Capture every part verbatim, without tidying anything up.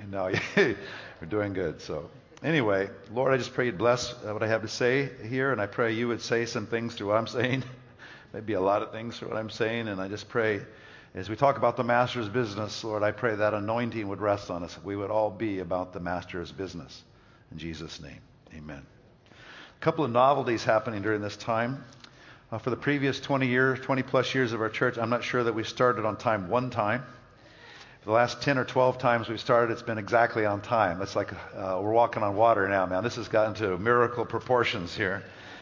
No, we're doing good. So anyway, Lord, I just pray you'd bless uh, what I have to say here, and I pray you would say some things through what I'm saying, maybe a lot of things through what I'm saying, and I just pray as we talk about the Master's business, Lord, I pray that anointing would rest on us. We would all be about the Master's business. In Jesus' name, amen. A couple of novelties happening during this time. Uh, for the previous twenty years, twenty plus years of our church, I'm not sure that we started on time one time. For the last ten or twelve times we've started, it's been exactly on time. It's like uh, we're walking on water now, man. This has gotten to miracle proportions here.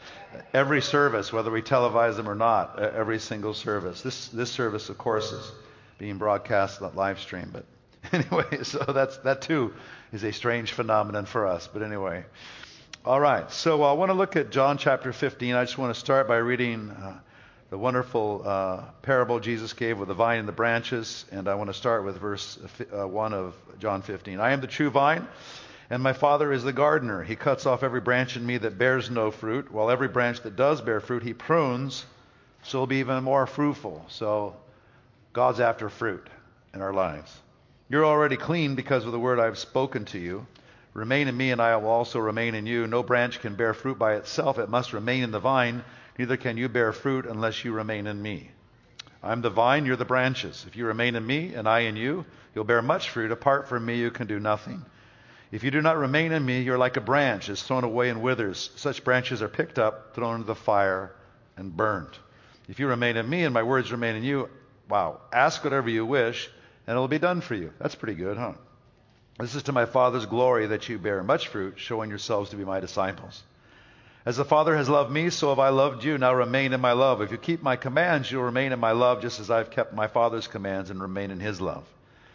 Every service, whether we televise them or not, every single service. This this service, of course, is being broadcast on live stream. But anyway, so that's that too is a strange phenomenon for us. But anyway, all right. So I want to look at John chapter fifteen. I just want to start by reading uh, the wonderful uh, parable Jesus gave with the vine and the branches, and I want to start with verse uh, one of John fifteen. I am the true vine, and my Father is the gardener. He cuts off every branch in me that bears no fruit, while every branch that does bear fruit, he prunes, so it'll be even more fruitful. So God's after fruit in our lives. You're already clean because of the word I've spoken to you. Remain in me, and I will also remain in you. No branch can bear fruit by itself. It must remain in the vine. Neither can you bear fruit unless you remain in me. I'm the vine, you're the branches. If you remain in me, and I in you, you'll bear much fruit. Apart from me, you can do nothing. If you do not remain in me, you're like a branch is thrown away and withers. Such branches are picked up, thrown into the fire, and burned. If you remain in me and my words remain in you, wow, ask whatever you wish, and it'll be done for you. That's pretty good, huh? This is to my Father's glory that you bear much fruit, showing yourselves to be my disciples. As the Father has loved me, so have I loved you. Now remain in my love. If you keep my commands, you'll remain in my love, just as I've kept my Father's commands and remain in his love.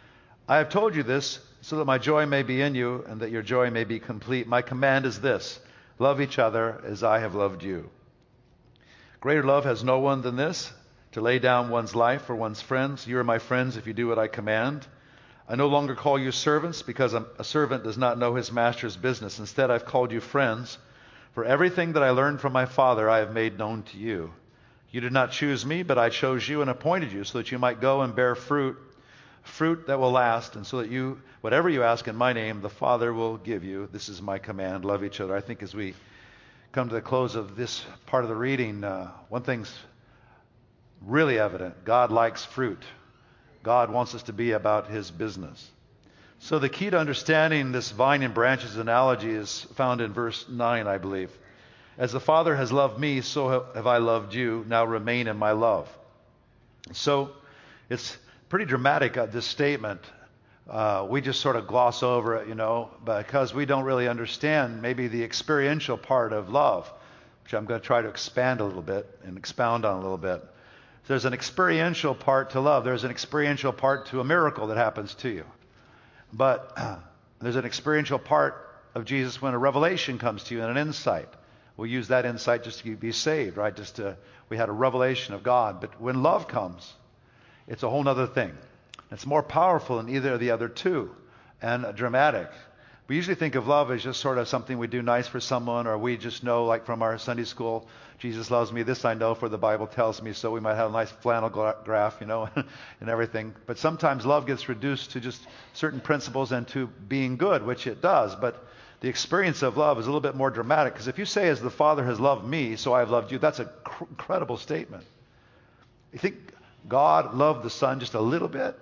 I have told you this so that my joy may be in you and that your joy may be complete. My command is this: love each other as I have loved you. Greater love has no one than this, to lay down one's life for one's friends. You are my friends if you do what I command. I no longer call you servants, because a servant does not know his master's business. Instead, I've called you friends. For everything that I learned from my Father I have made known to you. You did not choose me, but I chose you and appointed you so that you might go and bear fruit, fruit that will last, and so that you, whatever you ask in my name, the Father will give you. This is my command: love each other. I think as we come to the close of this part of the reading, uh, one thing's really evident. God likes fruit. God wants us to be about his business. So the key to understanding this vine and branches analogy is found in verse nine, I believe. As the Father has loved me, so have I loved you. Now remain in my love. So it's pretty dramatic, uh, this statement. Uh, we just sort of gloss over it, you know, because we don't really understand maybe the experiential part of love, which I'm going to try to expand a little bit and expound on a little bit. There's an experiential part to love. There's an experiential part to a miracle that happens to you. But uh, there's an experiential part of Jesus when a revelation comes to you and an insight. We'll use that insight just to be saved, right? Just to, we had a revelation of God. But when love comes, it's a whole other thing. It's more powerful than either of the other two, and uh, dramatic. We usually think of love as just sort of something we do nice for someone, or we just know, like from our Sunday school, Jesus loves me, this I know, for the Bible tells me so. We might have a nice flannel graph, you know, and everything. But sometimes love gets reduced to just certain principles and to being good, which it does. But the experience of love is a little bit more dramatic, because if you say, as the Father has loved me, so I have loved you, that's an cr- incredible statement. You think God loved the Son just a little bit?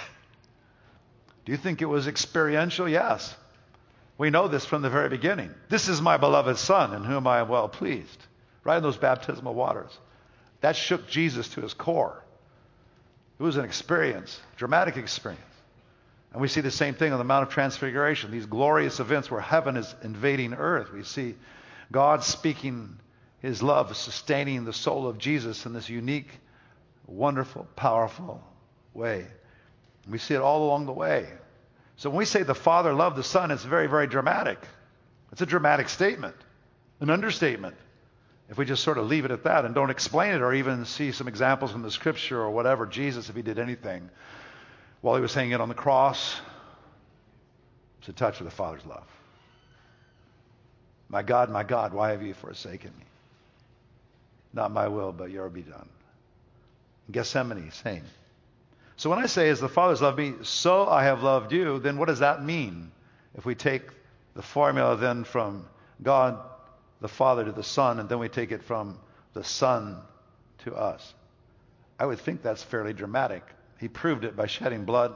Do you think it was experiential? Yes. We know this from the very beginning. This is my beloved Son, in whom I am well pleased. Right in those baptismal waters. That shook Jesus to his core. It was an experience, dramatic experience. And we see the same thing on the Mount of Transfiguration, these glorious events where heaven is invading earth. We see God speaking his love, sustaining the soul of Jesus in this unique, wonderful, powerful way. We see it all along the way. So when we say the Father loved the Son, it's very, very dramatic. It's a dramatic statement, an understatement. If we just sort of leave it at that and don't explain it, or even see some examples in the Scripture or whatever, Jesus, if he did anything while he was hanging on the cross, it's a touch of the Father's love. My God, my God, why have you forsaken me? Not my will, but your be done. In Gethsemane, same. So when I say, as the Father has loved me, so I have loved you, then what does that mean? If we take the formula then from God the Father to the Son, and then we take it from the Son to us, I would think that's fairly dramatic. He proved it by shedding blood,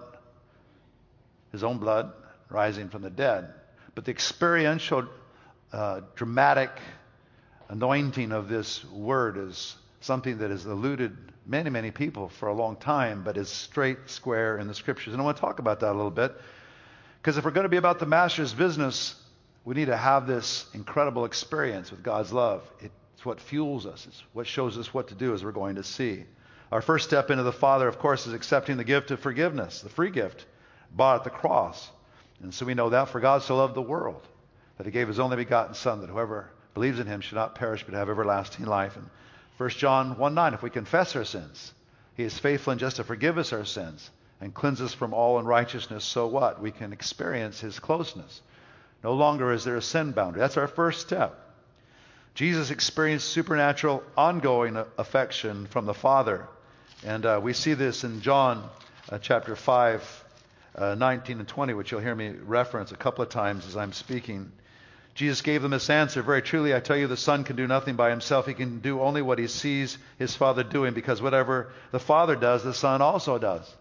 his own blood, rising from the dead. But the experiential, uh, dramatic anointing of this word is something that has eluded many, many people for a long time, but is straight, square in the Scriptures. And I want to talk about that a little bit, because if we're going to be about the Master's business, we need to have this incredible experience with God's love. It's what fuels us. It's what shows us what to do, as we're going to see. Our first step into the Father, of course, is accepting the gift of forgiveness, the free gift bought at the cross. And so we know that, for God so loved the world that he gave his only begotten Son, that whoever believes in him should not perish but have everlasting life. And First John one nine, if we confess our sins, he is faithful and just to forgive us our sins and cleanse us from all unrighteousness. So what? We can experience his closeness. No longer is there a sin boundary. That's our first step. Jesus experienced supernatural, ongoing affection from the Father. And uh, we see this in John uh, chapter five, uh, nineteen and twenty, which you'll hear me reference a couple of times as I'm speaking. Jesus gave them this answer: very truly, I tell you, the Son can do nothing by himself. He can do only what he sees his Father doing, because whatever the Father does, the Son also does.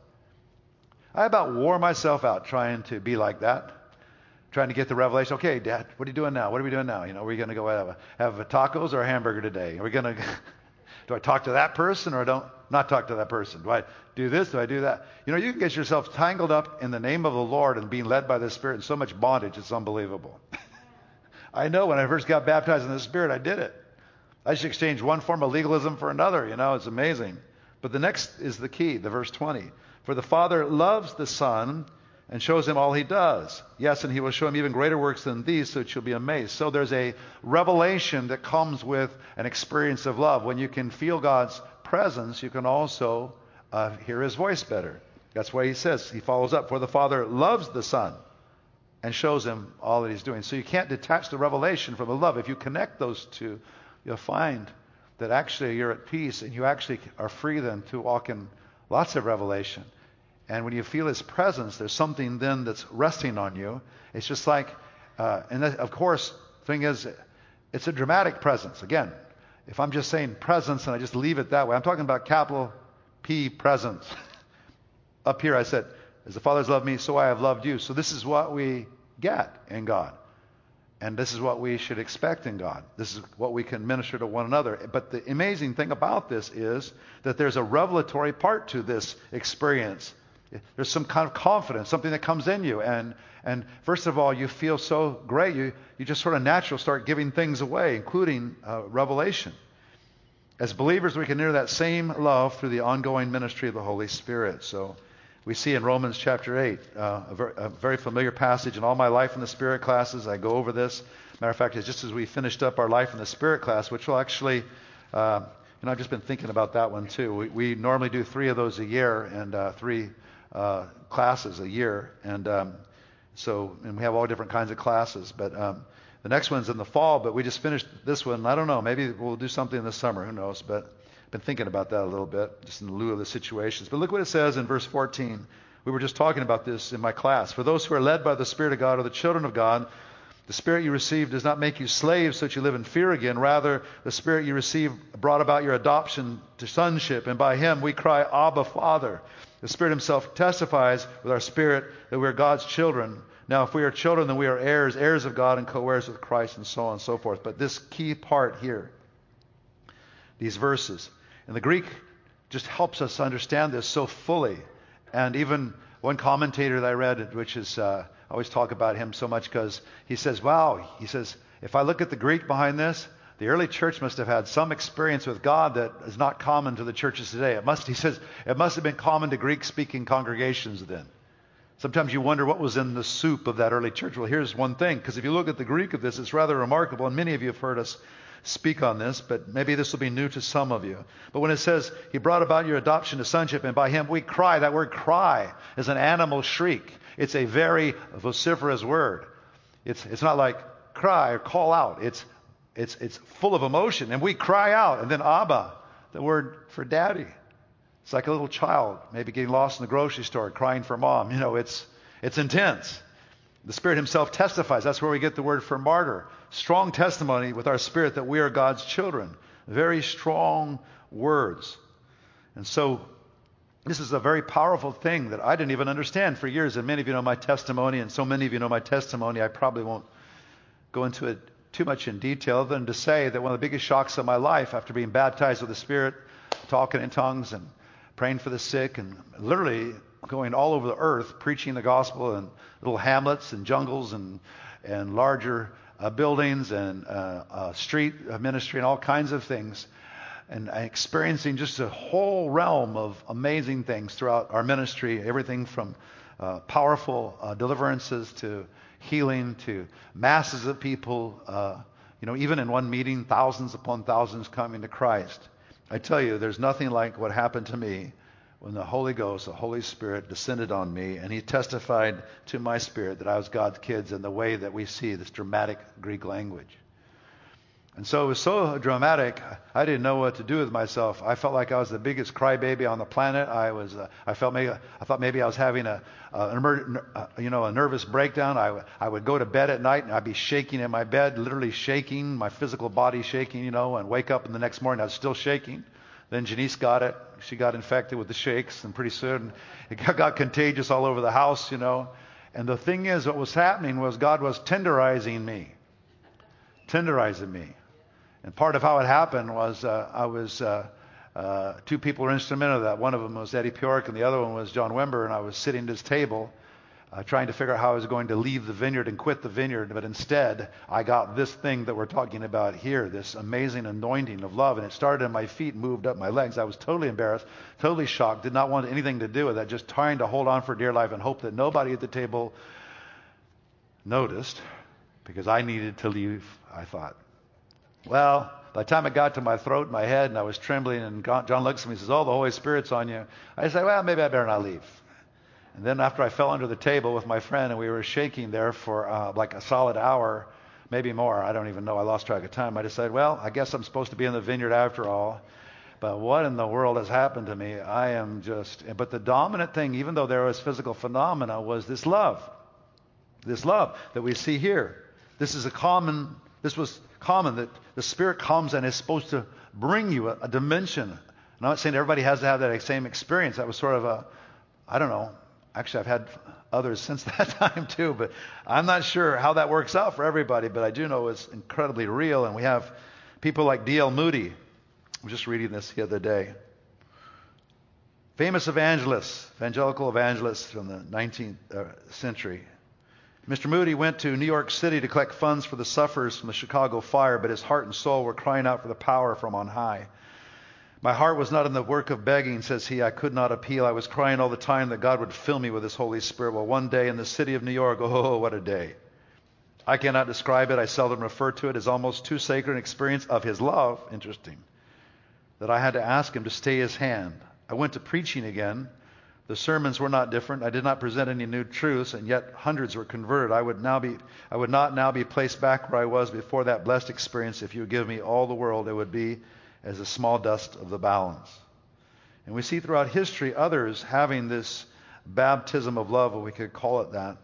I about wore myself out trying to be like that, trying to get the revelation. Okay, Dad, what are you doing now? What are we doing now? You know, are we going to go have a, have a tacos or a hamburger today? Are we going to... Do I talk to that person or don't not talk to that person? Do I do this? Do I do that? You know, you can get yourself tangled up in the name of the Lord and being led by the Spirit in so much bondage, it's unbelievable. I know when I first got baptized in the Spirit, I did it. I just exchanged one form of legalism for another. You know, it's amazing. But the next is the key, the verse twenty. For the Father loves the Son and shows him all he does. Yes, and he will show him even greater works than these, so that you'll be amazed. So there's a revelation that comes with an experience of love. When you can feel God's presence, you can also uh, hear his voice better. That's why he says, he follows up, for the Father loves the Son and shows him all that he's doing. So you can't detach the revelation from the love. If you connect those two, you'll find that actually you're at peace, and you actually are free then to walk in lots of revelation. And when you feel his presence, there's something then that's resting on you. It's just like, uh, and that, of course, the thing is, it's a dramatic presence. Again, if I'm just saying presence and I just leave it that way, I'm talking about capital P presence. Up here I said, as the Father has loved me, so I have loved you. So this is what we get in God. And this is what we should expect in God. This is what we can minister to one another. But the amazing thing about this is that there's a revelatory part to this experience. There's some kind of confidence, something that comes in you. And and first of all, you feel so great. You, you just sort of naturally start giving things away, including uh, revelation. As believers, we can enter that same love through the ongoing ministry of the Holy Spirit. So we see in Romans chapter eight, uh, a, ver- a very familiar passage. In all my Life in the Spirit classes, I go over this. Matter of fact, it's just as we finished up our Life in the Spirit class, which will actually... Uh, you know, I've just been thinking about that one too. We, we normally do three of those a year, and uh, three uh, classes a year, and um, so and we have all different kinds of classes. But um, the next one's in the fall. But we just finished this one. I don't know. Maybe we'll do something this summer. Who knows? But I've been thinking about that a little bit, just in lieu of the situations. But look what it says in verse fourteen. We were just talking about this in my class. For those who are led by the Spirit of God are the children of God. The Spirit you received does not make you slaves so that you live in fear again. Rather, the Spirit you received brought about your adoption to sonship, and by him we cry, Abba, Father. The Spirit himself testifies with our spirit that we are God's children. Now, if we are children, then we are heirs, heirs of God and co-heirs with Christ, and so on and so forth. But this key part here, these verses, and the Greek just helps us understand this so fully. And even one commentator that I read, which is... Uh, I always talk about him so much because he says, wow, he says, if I look at the Greek behind this, the early church must have had some experience with God that is not common to the churches today. It must, he says, it must have been common to Greek-speaking congregations then. Sometimes you wonder what was in the soup of that early church. Well, here's one thing, because if you look at the Greek of this, it's rather remarkable, and many of you have heard us speak on this, but maybe this will be new to some of you. But when it says, he brought about your adoption to sonship, and by him we cry, that word cry is an animal shriek. It's a very vociferous word. It's it's not like cry or call out. It's it's it's full of emotion. And we cry out. And then Abba, the word for daddy. It's like a little child maybe getting lost in the grocery store crying for mom. You know, it's it's intense. The Spirit himself testifies. That's where we get the word for martyr. Strong testimony with our spirit that we are God's children. Very strong words. And so this is a very powerful thing that I didn't even understand for years. And many of you know my testimony, and so many of you know my testimony. I probably won't go into it too much in detail other than to say that one of the biggest shocks of my life after being baptized with the Spirit, talking in tongues and praying for the sick and literally going all over the earth preaching the gospel in little hamlets and jungles and and larger uh, buildings and uh, uh, street ministry and all kinds of things, and experiencing just a whole realm of amazing things throughout our ministry, everything from uh, powerful uh, deliverances to healing to masses of people, uh, you know, even in one meeting, thousands upon thousands coming to Christ. I tell you, there's nothing like what happened to me when the Holy Ghost, the Holy Spirit descended on me, and he testified to my spirit that I was God's kids in the way that we see this dramatic Greek language. And so it was so dramatic, I didn't know what to do with myself. I felt like I was the biggest crybaby on the planet. I was, uh, I felt maybe, I thought maybe I was having a, uh, an emer- uh, you know, a nervous breakdown. I, w- I would go to bed at night and I'd be shaking in my bed, literally shaking, my physical body shaking, you know, and wake up in the next morning I was still shaking. Then Janice got it. She got infected with the shakes, and pretty soon it got, got contagious all over the house, you know. And the thing is, what was happening was God was tenderizing me, tenderizing me. And part of how it happened was uh, I was, uh, uh, two people were instrumental in that. One of them was Eddie Pjork and the other one was John Wimber. And I was sitting at his table uh, trying to figure out how I was going to leave the vineyard and quit the vineyard. But instead, I got this thing that we're talking about here, this amazing anointing of love. And it started in my feet and moved up my legs. I was totally embarrassed, totally shocked, did not want anything to do with that, just trying to hold on for dear life and hope that nobody at the table noticed, because I needed to leave, I thought. Well, by the time it got to my throat, my head, and I was trembling, and John looks at me and says, "Oh, the Holy Spirit's on you." I said, "Well, maybe I better not leave." And then after I fell under the table with my friend, and we were shaking there for uh, like a solid hour, maybe more, I don't even know, I lost track of time, I decided, well, I guess I'm supposed to be in the vineyard after all. But what in the world has happened to me? I am just... But the dominant thing, even though there was physical phenomena, was this love. This love that we see here. This is a common... This was common, that the Spirit comes and is supposed to bring you a, a dimension. I'm not saying everybody has to have that same experience. That was sort of a, I don't know. Actually, I've had others since that time too, but I'm not sure how that works out for everybody. But I do know it's incredibly real. And we have people like D L Moody. I'm just reading this the other day. Famous evangelist, evangelical evangelist from the nineteenth century. Mister Moody went to New York City to collect funds for the sufferers from the Chicago fire, but his heart and soul were crying out for the power from on high. "My heart was not in the work of begging," says he. "I could not appeal. I was crying all the time that God would fill me with his Holy Spirit." Well, one day in the city of New York, oh, what a day. I cannot describe it. I seldom refer to it as almost too sacred an experience of his love, interesting, that I had to ask him to stay his hand. I went to preaching again. The sermons were not different. I did not present any new truths, and yet hundreds were converted. I would now be, I would not now be placed back where I was before that blessed experience. If you would give me all the world, it would be as a small dust of the balance. And we see throughout history others having this baptism of love, or we could call it that.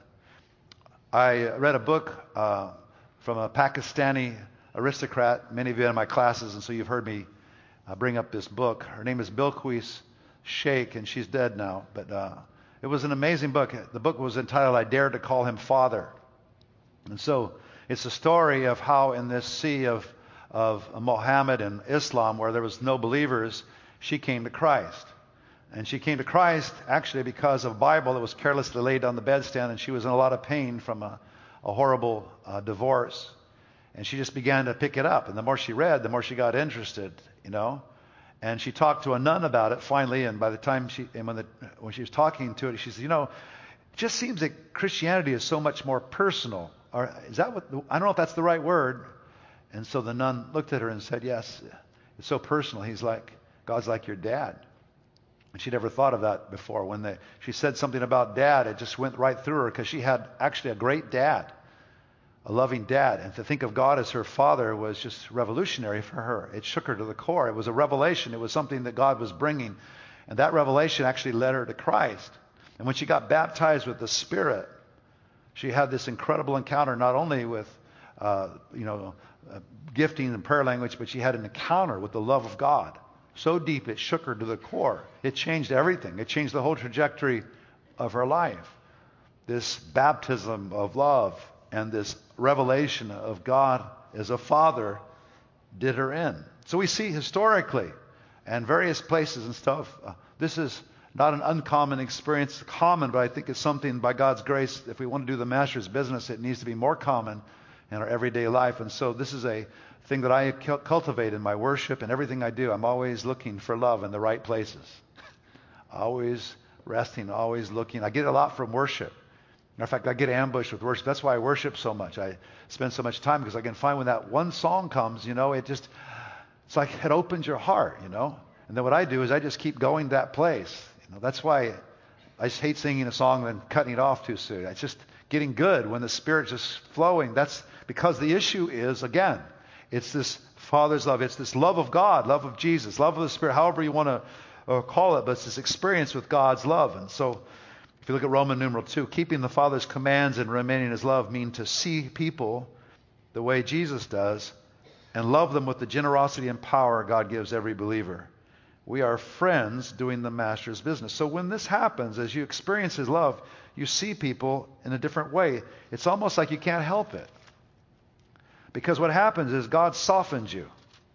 I read a book uh, from a Pakistani aristocrat. Many of you in my classes, and so you've heard me uh, bring up this book. Her name is Bilquis Sheikh, and she's dead now. But uh, it was an amazing book. The book was entitled, "I Dare to Call Him Father." And so it's a story of how in this sea of of Mohammed and Islam, where there was no believers, she came to Christ. And she came to Christ actually because of a Bible that was carelessly laid on the bedstand, and she was in a lot of pain from a, a horrible uh, divorce. And she just began to pick it up. And the more she read, the more she got interested, you know. And she talked to a nun about it finally, and by the time she, and when, the, when she was talking to it, she said, you know, it just seems that Christianity is so much more personal. Or is that what, I don't know if that's the right word. And so the nun looked at her and said, yes, it's so personal. He's like, God's like your dad. And she never thought of that before. When they, she said something about dad, it just went right through her, because she had actually a great dad, a loving dad. And to think of God as her father was just revolutionary for her. It shook her to the core. It was a revelation. It was something that God was bringing. And that revelation actually led her to Christ. And when she got baptized with the Spirit, she had this incredible encounter, not only with, uh, you know, uh, gifting and prayer language, but she had an encounter with the love of God. So deep it shook her to the core. It changed everything. It changed the whole trajectory of her life. This baptism of love and this revelation of God as a Father did her in. So we see historically and various places and stuff, uh, this is not an uncommon experience. Common, but I think it's something by God's grace, if we want to do the master's business, it needs to be more common in our everyday life. And so this is a thing that I cultivate in my worship and everything I do. I'm always looking for love in the right places. Always resting, always looking. I get a lot from worship. Matter of fact, I get ambushed with worship. That's why I worship so much. I spend so much time because I can find when that one song comes, you know, it just, it's like it opens your heart, you know. And then what I do is I just keep going to that place. You know, that's why I just hate singing a song and then cutting it off too soon. It's just getting good when the Spirit's just flowing. That's because the issue is, again, it's this Father's love. It's this love of God, love of Jesus, love of the Spirit, however you want to uh, call it, but it's this experience with God's love. And so if you look at Roman numeral two, keeping the Father's commands and remaining in His love mean to see people the way Jesus does and love them with the generosity and power God gives every believer. We are friends doing the Master's business. So when this happens, as you experience His love, you see people in a different way. It's almost like you can't help it. Because what happens is God softens you.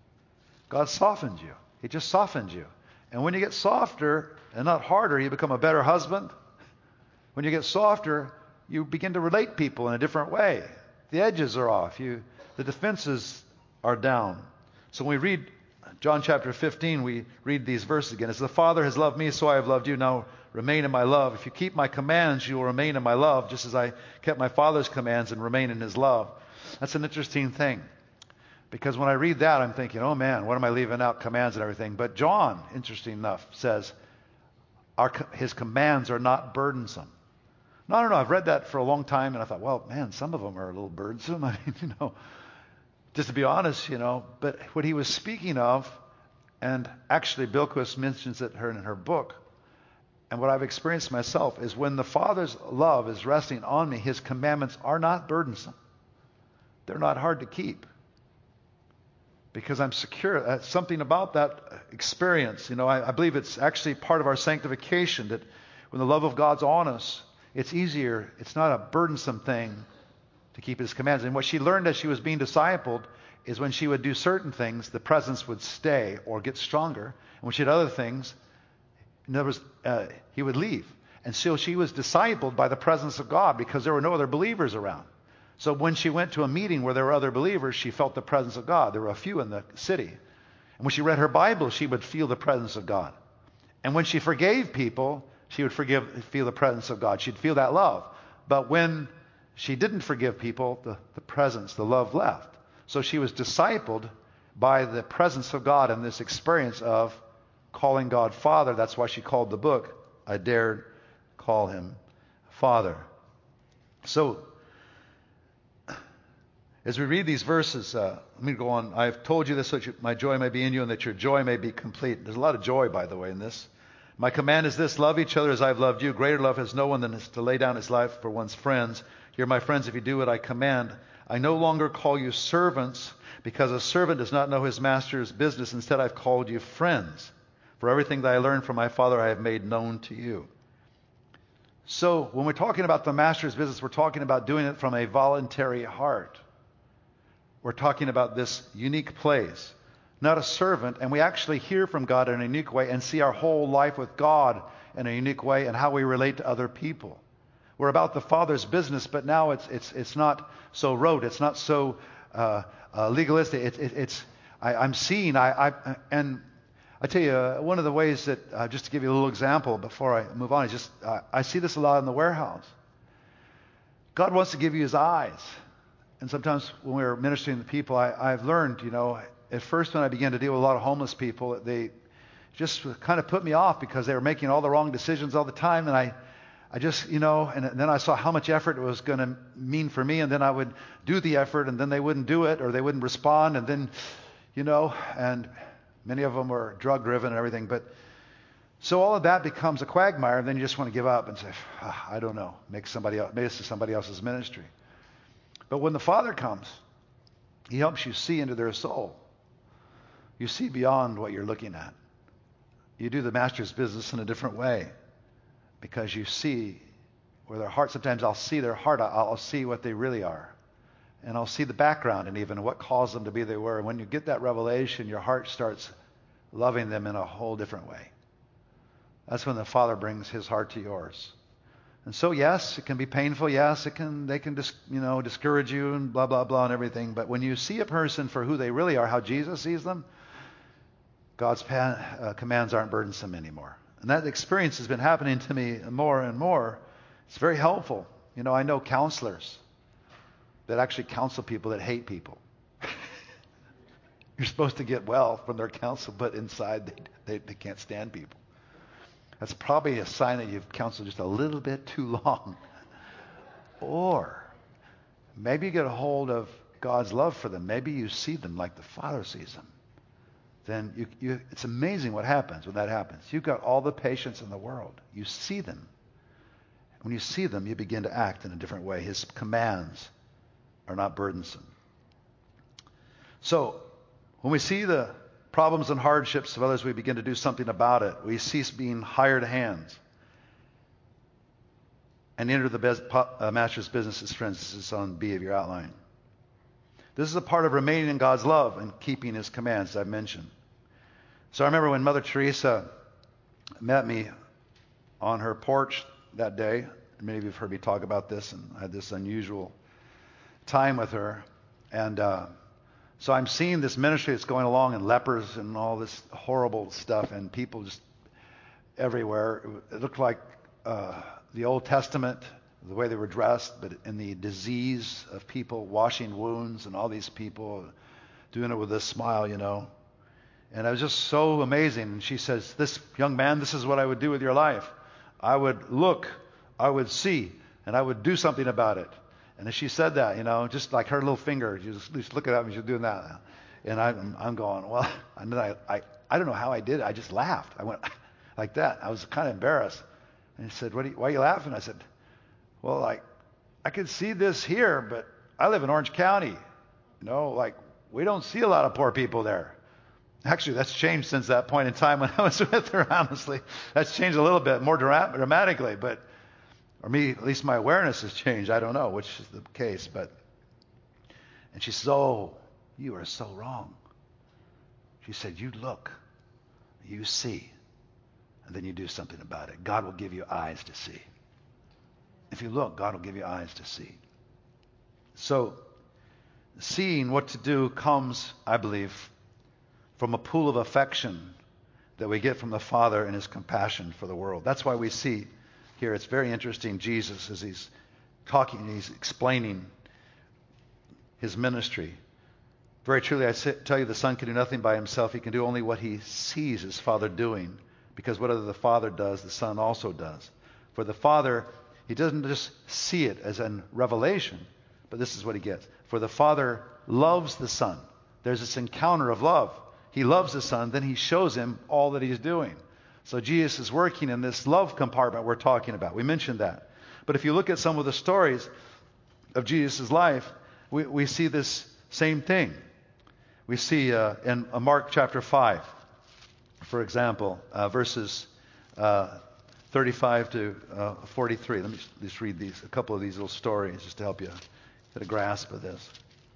God softens you. He just softens you. And when you get softer and not harder, you become a better husband. When you get softer, you begin to relate people in a different way. The edges are off. You, the defenses are down. So when we read John chapter fifteen, we read these verses again. As the Father has loved me, so I have loved you. Now remain in my love. If you keep my commands, you will remain in my love, just as I kept my Father's commands and remain in His love. That's an interesting thing. Because when I read that, I'm thinking, oh man, what am I leaving out? Commands and everything. But John, interesting enough, says our, his commands are not burdensome. No, I don't know. I've read that for a long time, and I thought, well, man, some of them are a little burdensome. I mean, you know, just to be honest, you know. But what he was speaking of, and actually Bilquis mentions it her in her book, and what I've experienced myself, is when the Father's love is resting on me, His commandments are not burdensome. They're not hard to keep. Because I'm secure. Uh, something about that experience, you know, I, I believe it's actually part of our sanctification, that when the love of God's on us, it's easier. It's not a burdensome thing to keep His commands. And what she learned as she was being discipled is when she would do certain things, the presence would stay or get stronger. And when she did other things, in other words, uh, He would leave. And so she was discipled by the presence of God because there were no other believers around. So when she went to a meeting where there were other believers, she felt the presence of God. There were a few in the city. And when she read her Bible, she would feel the presence of God. And when she forgave people, she would forgive, feel the presence of God. She'd feel that love. But when she didn't forgive people, the, the presence, the love left. So she was discipled by the presence of God in this experience of calling God Father. That's why she called the book, I Dared Call Him Father. So as we read these verses, uh, let me go on. I've told you this so that my joy may be in you and that your joy may be complete. There's a lot of joy, by the way, in this. My command is this: love each other as I've loved you. Greater love has no one than is to lay down his life for one's friends. You're my friends if you do what I command. I no longer call you servants, because a servant does not know his master's business. Instead, I've called you friends. For everything that I learned from my Father I have made known to you. So when we're talking about the master's business, we're talking about doing it from a voluntary heart. We're talking about this unique place, not a servant, and we actually hear from God in a unique way and see our whole life with God in a unique way and how we relate to other people. We're about the Father's business, but now it's it's it's not so rote. It's not so uh, uh, legalistic. It, it, it's I, I'm seeing. I, I and I tell you uh, one of the ways that uh, just to give you a little example before I move on is just uh, I see this a lot in the warehouse. God wants to give you His eyes. And sometimes when we were ministering to people, I, I've learned, you know, at first when I began to deal with a lot of homeless people, they just kind of put me off because they were making all the wrong decisions all the time. And I, I just, you know, and then I saw how much effort it was going to mean for me. And then I would do the effort and then they wouldn't do it or they wouldn't respond. And then, you know, and many of them were drug driven and everything. But So all of that becomes a quagmire, and then you just want to give up and say, oh, I don't know, make somebody else, maybe this is somebody else's ministry. But when the Father comes, He helps you see into their soul. You see beyond what you're looking at. You do the Master's business in a different way because you see where their heart, sometimes I'll see their heart, I'll, I'll see what they really are. And I'll see the background and even what caused them to be they were. And when you get that revelation, your heart starts loving them in a whole different way. That's when the Father brings His heart to yours. And so, yes, it can be painful. Yes, it can. They can, dis, you know, discourage you and blah blah blah and everything. But when you see a person for who they really are, how Jesus sees them, God's pan, uh, commands aren't burdensome anymore. And that experience has been happening to me more and more. It's very helpful. You know, I know counselors that actually counsel people that hate people. You're supposed to get well from their counsel, but inside they, they, they can't stand people. That's probably a sign that you've counseled just a little bit too long. Or maybe you get a hold of God's love for them. Maybe you see them like the Father sees them. Then you, you, it's amazing what happens when that happens. You've got all the patience in the world. You see them. When you see them, you begin to act in a different way. His commands are not burdensome. So, when we see the problems and hardships of others, we begin to do something about it. We cease being hired hands and enter the best, uh, Master's business as friends. This is on B of your outline. This is a part of remaining in God's love and keeping His commands, as I've mentioned. So I remember when Mother Teresa met me on her porch that day. Many of you have heard me talk about this, and I had this unusual time with her. And uh, so I'm seeing this ministry that's going along, and lepers and all this horrible stuff, and people just everywhere. It looked like uh, the Old Testament, the way they were dressed, but in the disease of people washing wounds and all these people doing it with a smile, you know. And it was just so amazing. And she says, this young man, this is what I would do with your life. I would look, I would see, and I would do something about it. And as she said that, you know, just like her little finger, she just, just looking at me, she's doing that. And I'm, I'm going, well, and then I, I, I don't know how I did it. I just laughed. I went like that. I was kind of embarrassed. And he said, what are you, why are you laughing? I said, well, like, I could see this here, but I live in Orange County. You know, like, we don't see a lot of poor people there. Actually, that's changed since that point in time when I was with her, honestly. That's changed a little bit, more dram- dramatically, but, or me, at least my awareness has changed. I don't know which is the case, but, and she says, oh, you are so wrong. She said, you look, you see, and then you do something about it. God will give you eyes to see. If you look, God will give you eyes to see. So, seeing what to do comes, I believe, from a pool of affection that we get from the Father and His compassion for the world. That's why we see here, it's very interesting, Jesus, as He's talking, He's explaining His ministry. Very truly, I tell you, the Son can do nothing by Himself. He can do only what He sees His Father doing, because whatever the Father does, the Son also does. For the Father, He doesn't just see it as a revelation, but this is what He gets. For the Father loves the Son. There's this encounter of love. He loves the Son, then He shows Him all that He's doing. So Jesus is working in this love compartment we're talking about. We mentioned that. But if you look at some of the stories of Jesus' life, we, we see this same thing. We see uh, in uh, Mark chapter five, for example, uh, verses uh, thirty-five to uh, forty-three. Let me just, just read these, a couple of these little stories just to help you get a grasp of this.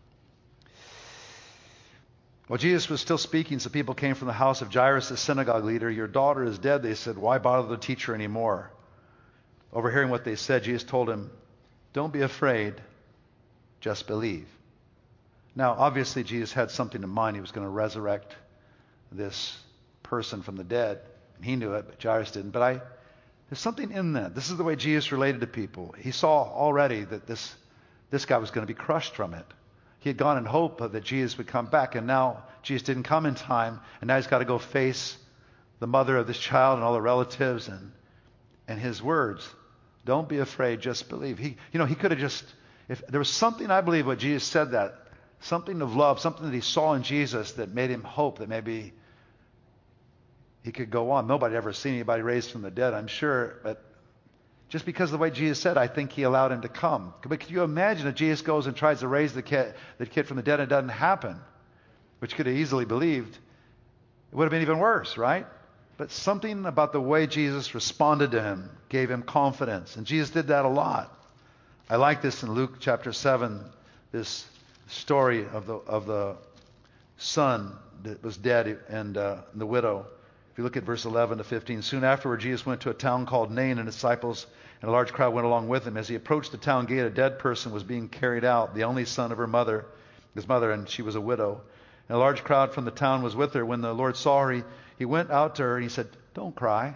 While Jesus was still speaking, some people came from the house of Jairus, the synagogue leader. Your daughter is dead, they said. Why bother the teacher anymore? Overhearing what they said, Jesus told him, don't be afraid, just believe. Now, obviously, Jesus had something in mind. He was going to resurrect this person from the dead. He knew it, but Jairus didn't. But I, there's something in that. This is the way Jesus related to people. He saw already that this, this guy was going to be crushed from it. He had gone in hope that Jesus would come back, and now Jesus didn't come in time, and now he's got to go face the mother of this child and all the relatives, and and his words, don't be afraid, just believe. He, you know, he could have just, if there was something, I believe, what Jesus said that, something of love, something that he saw in Jesus that made him hope that maybe he could go on. Nobody ever seen anybody raised from the dead, I'm sure. But just because of the way Jesus said, I think he allowed him to come. But could you imagine if Jesus goes and tries to raise the kid, the kid from the dead and it doesn't happen, which could have easily believed, it would have been even worse, right? But something about the way Jesus responded to him gave him confidence. And Jesus did that a lot. I like this in Luke chapter seven, this story of the of the son that was dead and uh, the widow. If you look at verse eleven to fifteen, soon afterward Jesus went to a town called Nain, and his disciples and a large crowd went along with him. As he approached the town gate, a dead person was being carried out, the only son of her mother, his mother, and she was a widow. And a large crowd from the town was with her. When the Lord saw her, he, he went out to her and he said, "Don't cry."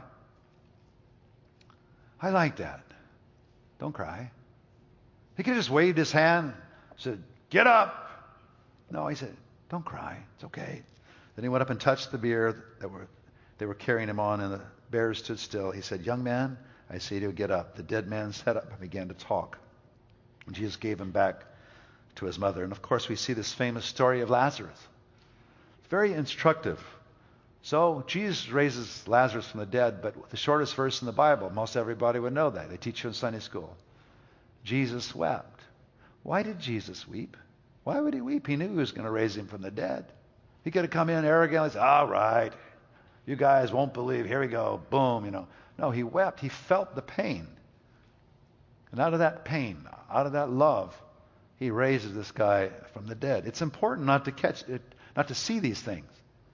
I like that. Don't cry. He could have just waved his hand, said, "Get up." No, he said, "Don't cry. It's okay." Then he went up and touched the bier that were they were carrying him on, and the bear stood still. He said, "Young man, I say to you, get up." The dead man sat up and began to talk. And Jesus gave him back to his mother. And of course, we see this famous story of Lazarus. It's very instructive. So Jesus raises Lazarus from the dead, but the shortest verse in the Bible, most everybody would know that. They teach you in Sunday school. Jesus wept. Why did Jesus weep? Why would he weep? He knew he was going to raise him from the dead. He could have come in arrogantly and said, "All right, you guys won't believe. Here we go. Boom, you know." No, he wept. He felt the pain. And out of that pain, out of that love, he raises this guy from the dead. It's important not to catch it, not to see these things.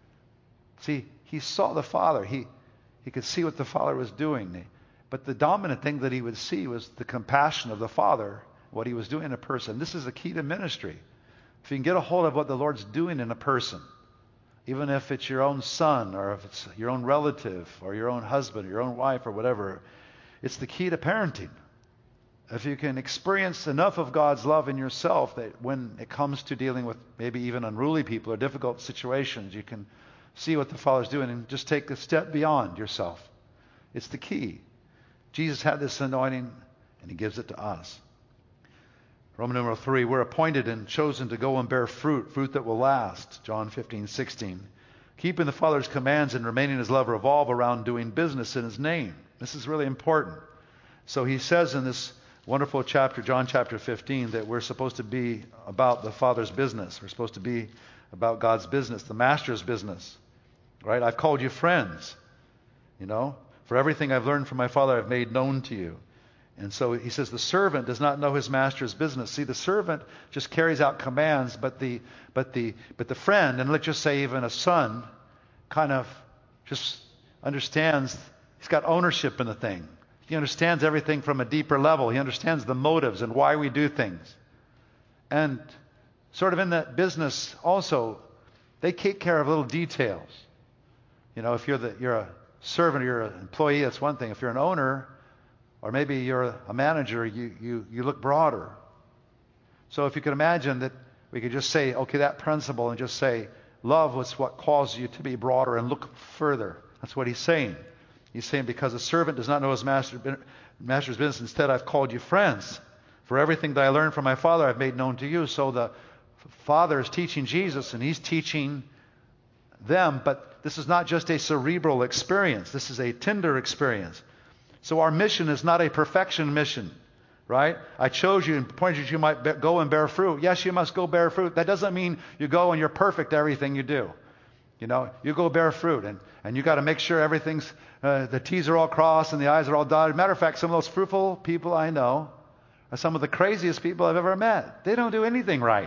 See, he saw the Father. He he could see what the Father was doing. But the dominant thing that he would see was the compassion of the Father, what he was doing in a person. This is the key to ministry. If you can get a hold of what the Lord's doing in a person, even if it's your own son or if it's your own relative or your own husband or your own wife or whatever, it's the key to parenting. If you can experience enough of God's love in yourself that when it comes to dealing with maybe even unruly people or difficult situations, you can see what the Father's doing and just take a step beyond yourself. It's the key. Jesus had this anointing, and he gives it to us. Roman numeral three, we're appointed and chosen to go and bear fruit, fruit that will last. John fifteen sixteen. Keeping the Father's commands and remaining his love revolve around doing business in his name. This is really important. So he says in this wonderful chapter, John chapter fifteen, that we're supposed to be about the Father's business. We're supposed to be about God's business, the Master's business. Right? I've called you friends. You know? For everything I've learned from my Father I've made known to you. And so he says the servant does not know his master's business. See, the servant just carries out commands, but the but the but the friend, and let's just say even a son, kind of just understands, he's got ownership in the thing. He understands everything from a deeper level. He understands the motives and why we do things. And sort of in that business also, they take care of little details. You know, if you're the you're a servant or you're an employee, that's one thing. If you're an owner, or maybe you're a manager, you, you, you look broader. So if you could imagine that we could just say, okay, that principle, and just say, love was what caused you to be broader and look further. That's what he's saying. He's saying, because a servant does not know his master, master's business, instead I've called you friends. For everything that I learned from my Father I've made known to you. So the Father is teaching Jesus, and he's teaching them, but this is not just a cerebral experience. This is a tender experience. So our mission is not a perfection mission, right? I chose you and pointed you might be, go and bear fruit. Yes, you must go bear fruit. That doesn't mean you go and you're perfect at everything you do. You know, you go bear fruit, and, and you got to make sure everything's, uh, the T's are all crossed and the I's are all dotted. Matter of fact, some of those fruitful people I know are some of the craziest people I've ever met. They don't do anything right.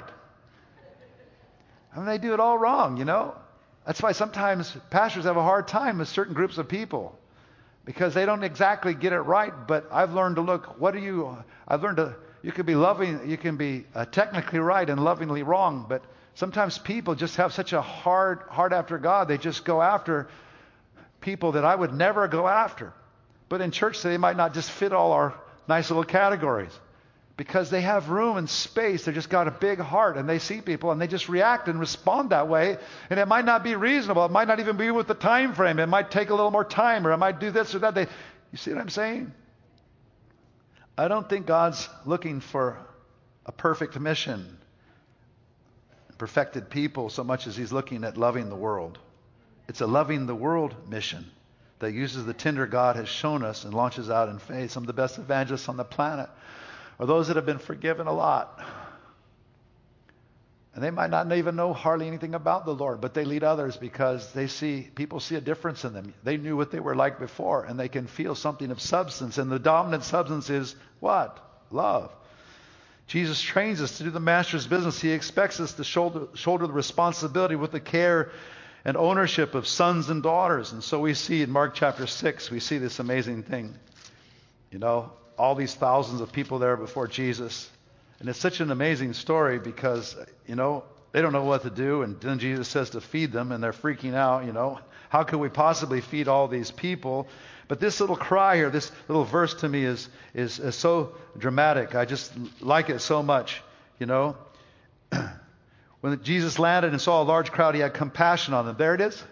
I mean, they do it all wrong, you know. That's why sometimes pastors have a hard time with certain groups of people, because they don't exactly get it right. But I've learned to look, what do you, I've learned to, you can be loving, you can be uh, technically right and lovingly wrong, but sometimes people just have such a hard heart after God, they just go after people that I would never go after. But in church, they might not just fit all our nice little categories, because they have room and space. They just got a big heart, and they see people and they just react and respond that way. And it might not be reasonable. It might not even be with the time frame. It might take a little more time, or it might do this or that. They, you see what I'm saying? I don't think God's looking for a perfect mission, perfected people, so much as he's looking at loving the world. It's a loving the world mission that uses the tinder God has shown us and launches out in faith. Some of the best evangelists on the planet are those that have been forgiven a lot. And they might not even know hardly anything about the Lord, but they lead others because they see, people see a difference in them. They knew what they were like before, and they can feel something of substance. And the dominant substance is what? Love. Jesus trains us to do the master's business. He expects us to shoulder, shoulder the responsibility with the care and ownership of sons and daughters. And so we see in Mark chapter six, we see this amazing thing. You know, all these thousands of people there before Jesus. And it's such an amazing story because, you know, they don't know what to do. And then Jesus says to feed them, and they're freaking out, you know. How could we possibly feed all these people? But this little cry here, this little verse to me is, is, is so dramatic. I just like it so much, you know. When Jesus landed and saw a large crowd, he had compassion on them. There it is.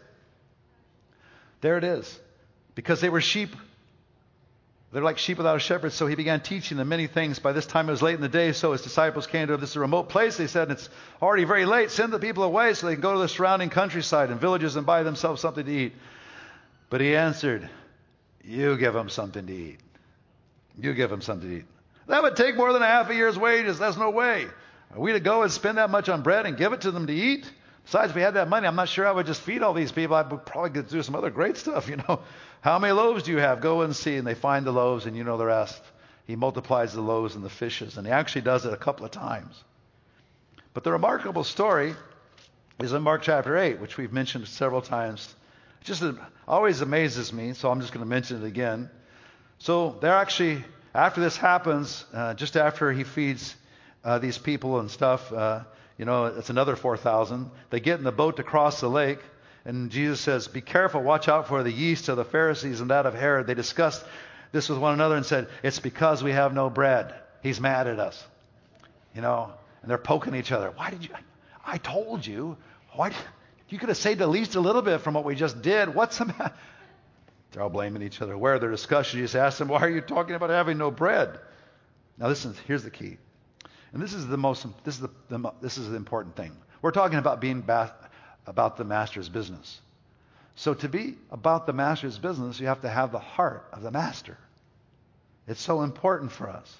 There it is. Because they were sheep. They're like sheep without a shepherd. So he began teaching them many things. By this time it was late in the day, so his disciples came to him. This is a remote place, they said, and it's already very late. Send the people away so they can go to the surrounding countryside and villages and buy themselves something to eat. But he answered, you give them something to eat. You give them something to eat. That would take more than a half a year's wages. That's no way. Are we to go and spend that much on bread and give it to them to eat? Besides, if we had that money, I'm not sure I would just feed all these people. I would probably get to do some other great stuff, you know. How many loaves do you have? Go and see. And they find the loaves, and you know the rest. He multiplies the loaves and the fishes, and he actually does it a couple of times. But the remarkable story is in Mark chapter eight, which we've mentioned several times. It just always amazes me, so I'm just going to mention it again. So they're actually, after this happens, uh, just after he feeds uh, these people and stuff, uh, you know, it's another four thousand. They get in the boat to cross the lake. And Jesus says, be careful, watch out for the yeast of the Pharisees and that of Herod. They discussed this with one another and said, it's because we have no bread. He's mad at us. You know, and they're poking each other. Why did you, I told you, why did, you could have saved at least a little bit from what we just did. What's the matter? They're all blaming each other. Where their discussion, Jesus asked them, why are you talking about having no bread? Now listen, here's the key. And this is the most, this is the, the this is the important thing. We're talking about being ba- about the master's business. So to be about the master's business, you have to have the heart of the master. It's so important for us.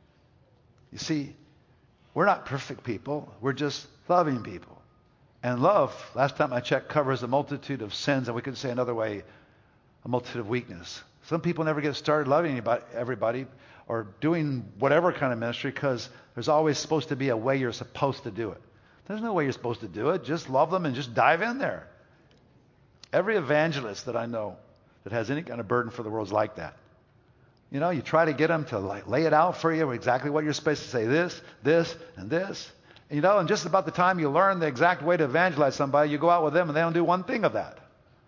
You see, we're not perfect people. We're just loving people. And love, last time I checked, covers a multitude of sins, and we could say another way, a multitude of weakness. Some people never get started loving anybody, everybody or doing whatever kind of ministry because there's always supposed to be a way you're supposed to do it. There's no way you're supposed to do it. Just love them and just dive in there. Every evangelist that I know that has any kind of burden for the world is like that. You know, you try to get them to like lay it out for you exactly what you're supposed to say, this, this, and this. And, you know, and just about the time you learn the exact way to evangelize somebody, you go out with them and they don't do one thing of that.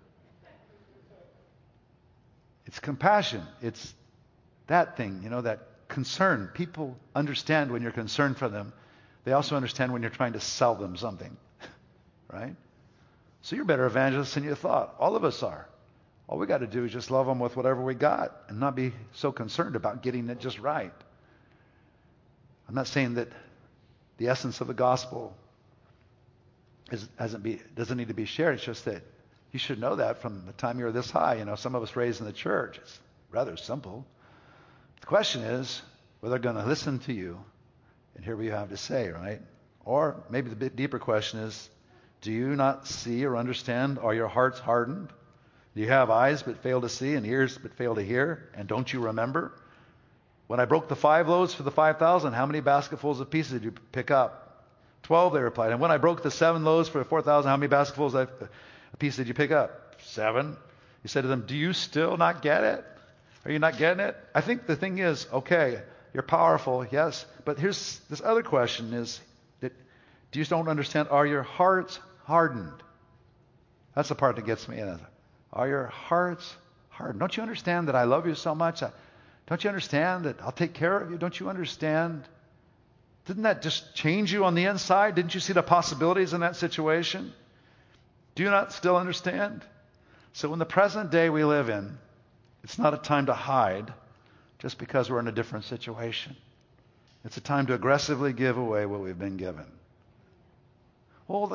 It's compassion. It's that thing, you know, that concern. People understand when you're concerned for them. They also understand when you're trying to sell them something, right? So you're better evangelists than you thought. All of us are. All we got to do is just love them with whatever we got and not be so concerned about getting it just right. I'm not saying that the essence of the gospel is, hasn't be, doesn't need to be shared. It's just that you should know that from the time you're this high. You know, some of us raised in the church. It's rather simple. The question is whether they're going to listen to you and hear what you have to say, right? Or maybe the bit deeper question is, do you not see or understand? Are your hearts hardened? Do you have eyes but fail to see and ears but fail to hear? And don't you remember? When I broke the five loaves for the five thousand, how many basketfuls of pieces did you pick up? Twelve, they replied. And when I broke the seven loaves for the four thousand, how many basketfuls of pieces did you pick up? Seven. He said to them, do you still not get it? Are you not getting it? I think the thing is, okay, you're powerful, yes. But here's this other question is, that, do you don't understand, are your hearts hardened? That's the part that gets me in. Are your hearts hardened? Don't you understand that I love you so much? I, don't you understand that I'll take care of you? Don't you understand? Didn't that just change you on the inside? Didn't you see the possibilities in that situation? Do you not still understand? So in the present day we live in, it's not a time to hide just because we're in a different situation. It's a time to aggressively give away what we've been given. Well, the,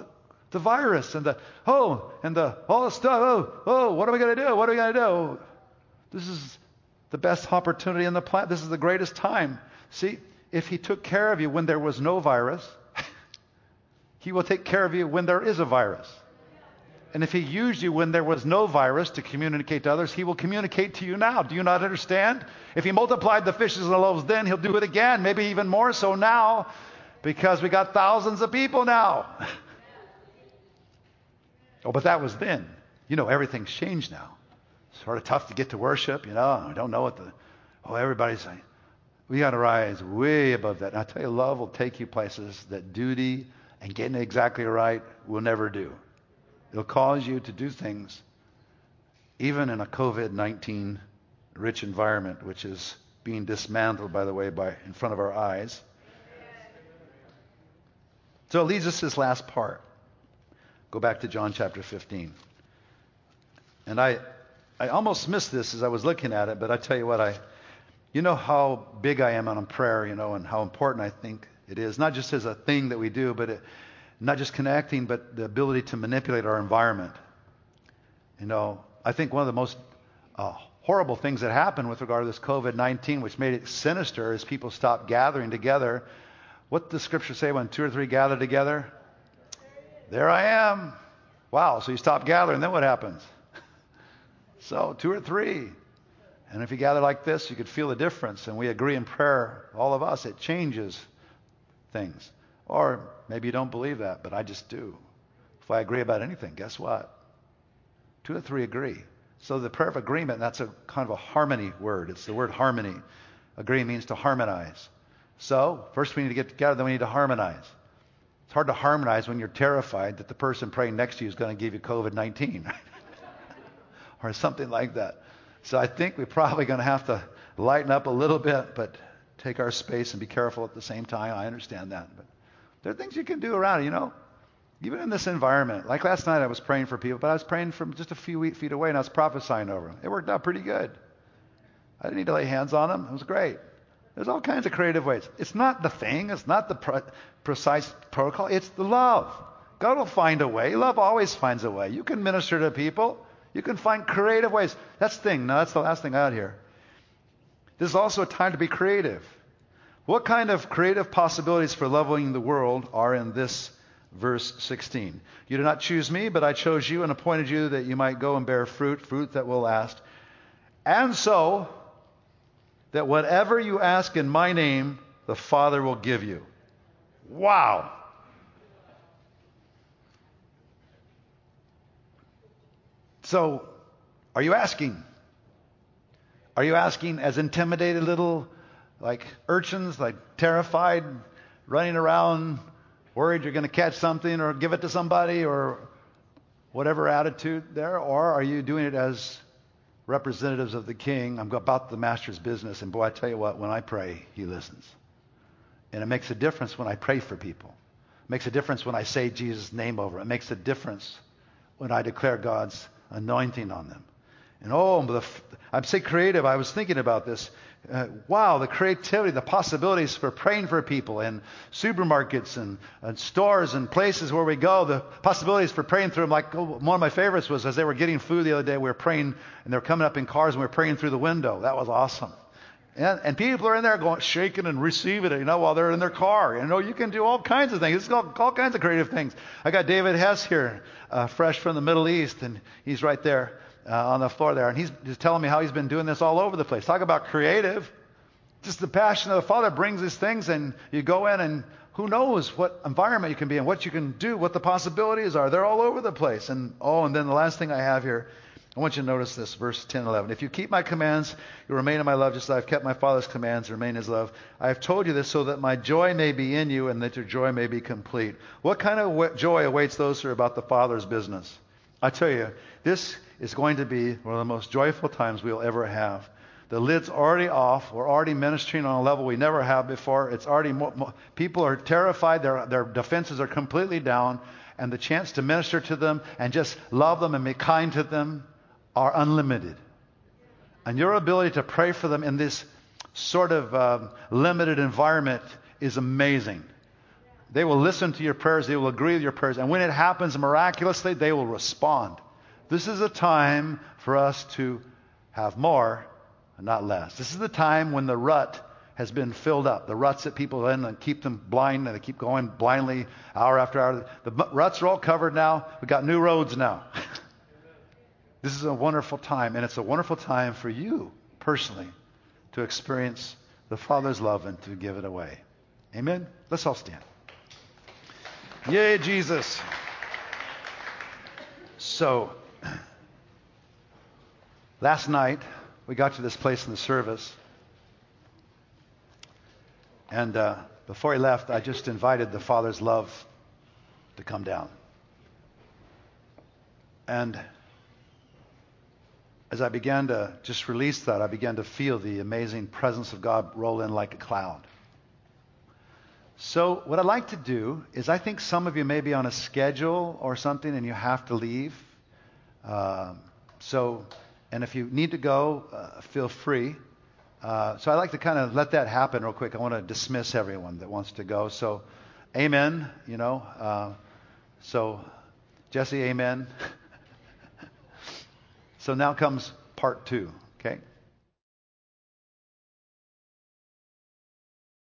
The virus and the, oh, and the, all the stuff. Oh, oh, what are we going to do? What are we going to do? This is the best opportunity on the planet. This is the greatest time. See, if he took care of you when there was no virus, he will take care of you when there is a virus. And if he used you when there was no virus to communicate to others, he will communicate to you now. Do you not understand? If he multiplied the fishes and the loaves then, he'll do it again, maybe even more so now, because we got thousands of people now. Oh, but that was then. You know, everything's changed now. It's sort of tough to get to worship, you know. I don't know what the, oh, everybody's saying. We got to rise way above that. And I tell you, love will take you places that duty and getting it exactly right will never do. It'll cause you to do things, even in a covid nineteen rich environment, which is being dismantled, by the way, by in front of our eyes. So it leads us to this last part. Go back to John chapter fifteen. And I I almost missed this as I was looking at it, but I tell you what, I you know how big I am on prayer, you know, and how important I think it is, not just as a thing that we do, but it, not just connecting, but the ability to manipulate our environment. You know, I think one of the most uh, horrible things that happened with regard to this covid nineteen, which made it sinister, is people stopped gathering together. What does Scripture say when two or three gather together? There I am. Wow, so you stop gathering, then what happens? So, two or three. And if you gather like this, you could feel the difference. And we agree in prayer, all of us, it changes things. Or maybe you don't believe that, but I just do. If I agree about anything, guess what? Two or three agree. So the prayer of agreement, that's a kind of a harmony word. It's the word harmony. Agree means to harmonize. So, first we need to get together, then we need to harmonize. It's hard to harmonize when you're terrified that the person praying next to you is going to give you covid nineteen. Or something like that. So I think we're probably going to have to lighten up a little bit, but take our space and be careful at the same time. I understand that. But there are things you can do around it, you know. Even in this environment. Like last night I was praying for people, but I was praying from just a few feet away and I was prophesying over them. It worked out pretty good. I didn't need to lay hands on them. It was great. There's all kinds of creative ways. It's not the thing. It's not the pre- precise protocol. It's the love. God will find a way. Love always finds a way. You can minister to people. You can find creative ways. That's the thing. Now, that's the last thing out here. This is also a time to be creative. What kind of creative possibilities for loving the world are in this verse sixteen? You did not choose me, but I chose you and appointed you that you might go and bear fruit, fruit that will last. And so, that whatever you ask in my name, the Father will give you. Wow. So, are you asking? Are you asking as intimidated little, like urchins, like terrified, running around, worried you're going to catch something or give it to somebody or whatever attitude there? Or are you doing it as representatives of the King? I'm about the Master's business, and boy, I tell you what, when I pray, He listens. And it makes a difference when I pray for people. It makes a difference when I say Jesus' name over it. It makes a difference when I declare God's anointing on them. And oh, the, I'm saying creative. I was thinking about this. Uh, wow, the creativity, the possibilities for praying for people in supermarkets and, and stores and places where we go. The possibilities for praying through them. Like oh, one of my favorites was as they were getting food the other day, we were praying, and they were coming up in cars, and we were praying through the window. That was awesome. And, and people are in there going, shaking and receiving it, you know, while they're in their car. You know, you can do all kinds of things. It's all, all kinds of creative things. I got David Hess here, uh, fresh from the Middle East, and he's right there uh, on the floor there. And he's just telling me how he's been doing this all over the place. Talk about creative. Just the passion of the Father brings these things, and you go in, and who knows what environment you can be in, what you can do, what the possibilities are. They're all over the place. And oh, and then the last thing I have here, I want you to notice this, verse ten and eleven. If you keep my commands, you remain in my love, just as I've kept my Father's commands and remain in his love. I have told you this so that my joy may be in you and that your joy may be complete. What kind of joy awaits those who are about the Father's business? I tell you, this is going to be one of the most joyful times we'll ever have. The lid's already off. We're already ministering on a level we never have before. It's already more, more, people are terrified. Their, their defenses are completely down. And the chance to minister to them and just love them and be kind to them are unlimited. And your ability to pray for them in this sort of um, limited environment is amazing. They will listen to your prayers. They will agree with your prayers. And when it happens miraculously, they will respond. This is a time for us to have more and not less. This is the time when the rut has been filled up. The ruts that people are in and keep them blind, and they keep going blindly hour after hour. The ruts are all covered now. We've got new roads now. This is a wonderful time, and it's a wonderful time for you personally to experience the Father's love and to give it away. Amen? Let's all stand. Yay, Jesus. So, last night, we got to this place in the service. And uh, before he left, I just invited the Father's love to come down. And as I began to just release that, I began to feel the amazing presence of God roll in like a cloud. So what I'd like to do is, I think some of you may be on a schedule or something and you have to leave. Um, so, and if you need to go, uh, feel free. Uh, so I'd like to kind of let that happen real quick. I want to dismiss everyone that wants to go. So, amen, you know. Uh, so, Jesse, amen. So now comes part two, okay?